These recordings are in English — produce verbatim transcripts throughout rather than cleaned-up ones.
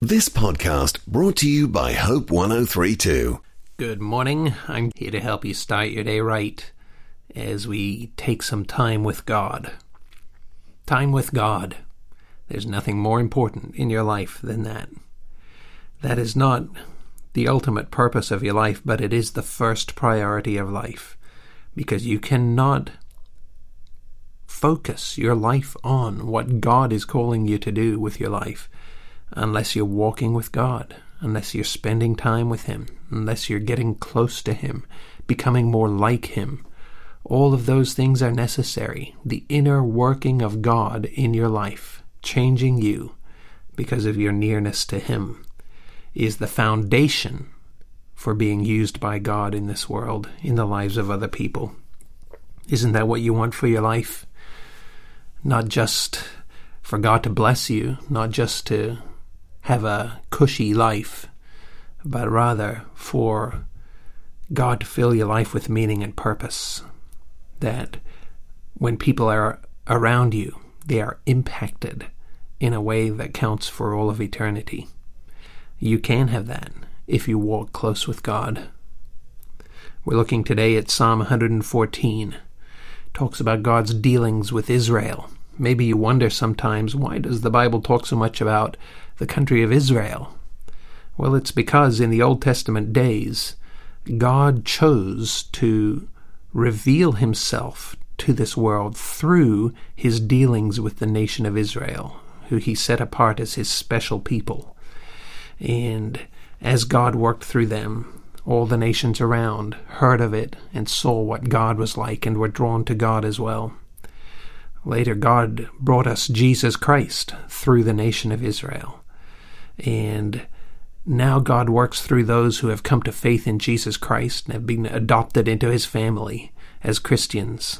This podcast brought to you by Hope one oh three point two. Good morning. I'm here to help you start your day right as we take some time with God. Time with God. There's nothing more important in your life than that. That is not the ultimate purpose of your life, but it is the first priority of life, because you cannot focus your life on what God is calling you to do with your life unless you're walking with God, unless you're spending time with Him, unless you're getting close to Him, becoming more like Him. All of those things are necessary. The inner working of God in your life, changing you because of your nearness to Him, is the foundation for being used by God in this world, in the lives of other people. Isn't that what you want for your life? Not just for God to bless you, not just to have a cushy life, but rather for God to fill your life with meaning and purpose. That when people are around you, they are impacted in a way that counts for all of eternity. You can have that if you walk close with God. We're looking today at Psalm one fourteen. It talks about God's dealings with Israel. Maybe you wonder sometimes, why does the Bible talk so much about the country of Israel? Well, it's because in the Old Testament days, God chose to reveal Himself to this world through His dealings with the nation of Israel, who He set apart as His special people. And as God worked through them, all the nations around heard of it and saw what God was like and were drawn to God as well. Later, God brought us Jesus Christ through the nation of Israel. And now God works through those who have come to faith in Jesus Christ and have been adopted into His family as Christians.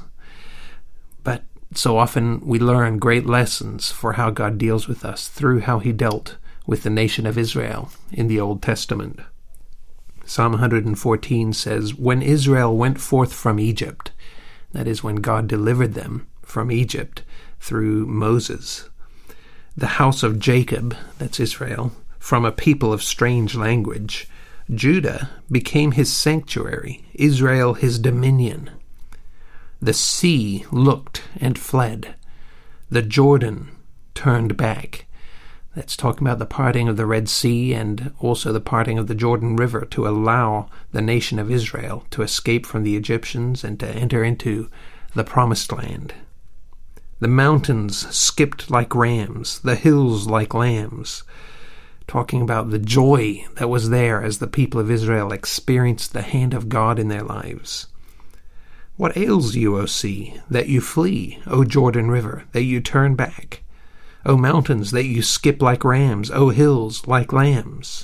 But so often we learn great lessons for how God deals with us through how He dealt with the nation of Israel in the Old Testament. Psalm one fourteen says, "When Israel went forth from Egypt," that is when God delivered them from Egypt through Moses, "the house of Jacob," that's Israel, "from a people of strange language, Judah became His sanctuary, Israel His dominion. The sea looked and fled, the Jordan turned back." That's talking about the parting of the Red Sea and also the parting of the Jordan River to allow the nation of Israel to escape from the Egyptians and to enter into the Promised Land. "The mountains skipped like rams, the hills like lambs," talking about the joy that was there as the people of Israel experienced the hand of God in their lives. "What ails you, O sea, that you flee, O Jordan River, that you turn back? O mountains, that you skip like rams, O hills, like lambs?"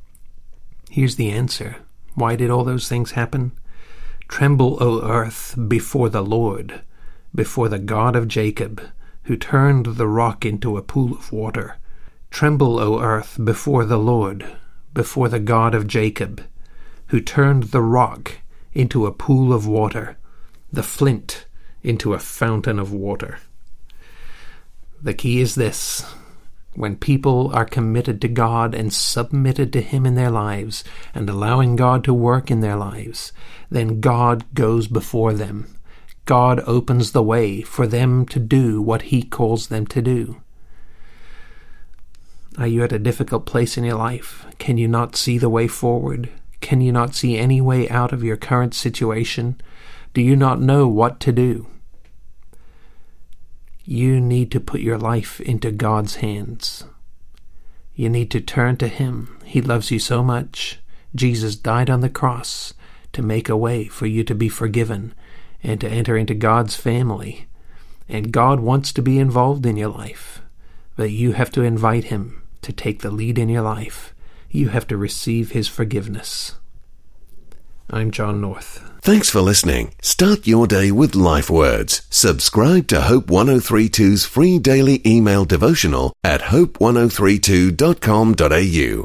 Here's the answer. Why did all those things happen? "Tremble, O earth, before the Lord, before the God of Jacob, who turned the rock into a pool of water. Tremble, O earth, before the Lord, before the God of Jacob, who turned the rock into a pool of water, the flint into a fountain of water." The key is this. When people are committed to God and submitted to Him in their lives and allowing God to work in their lives, then God goes before them. God opens the way for them to do what He calls them to do. Are you at a difficult place in your life? Can you not see the way forward? Can you not see any way out of your current situation? Do you not know what to do? You need to put your life into God's hands. You need to turn to Him. He loves you so much. Jesus died on the cross to make a way for you to be forgiven and to enter into God's family. And God wants to be involved in your life, but you have to invite Him to take the lead in your life. You have to receive His forgiveness. I'm John North. Thanks for listening. Start your day with Life Words. Subscribe to Hope one oh three point two's free daily email devotional at hope one oh three two dot com dot a u.